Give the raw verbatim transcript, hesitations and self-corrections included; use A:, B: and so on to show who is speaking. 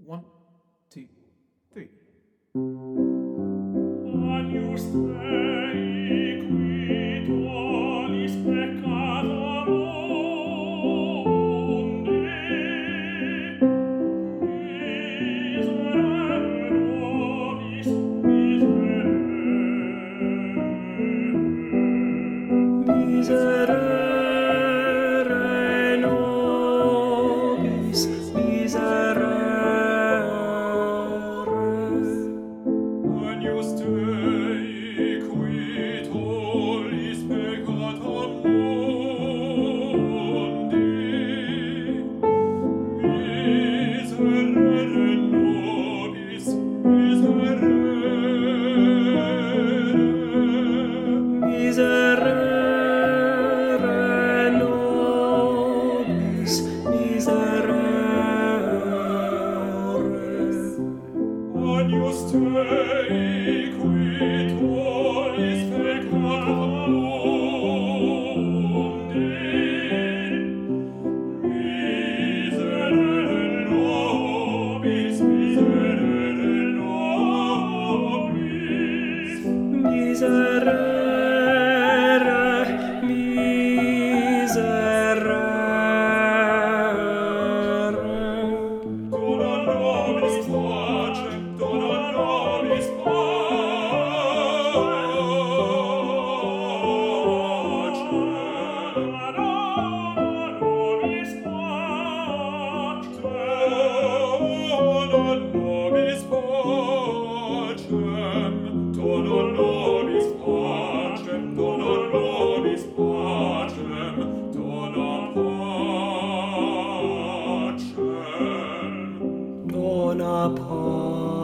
A: One, two, three.
B: Agnus Dei, qui tollis peccata mundi, miserere nobis, miserere.
C: Miserere nobis, miserere.
B: Agnus Dei, qui tollis peccata mundi, miserere nobis, miserere.
C: Miserere nobis, miserere.
B: Agnus Dei, qui tollis peccata mundi, miserere nobis, miserere nobis.
C: Miserere, miserere.
B: Dona nobis pacem, dona nobis pacem. Dona nobis pacem. Dona nobis pacem. Dona nobis pacem. Dona nobis pacem. Dona pacem.
C: Dona pacem.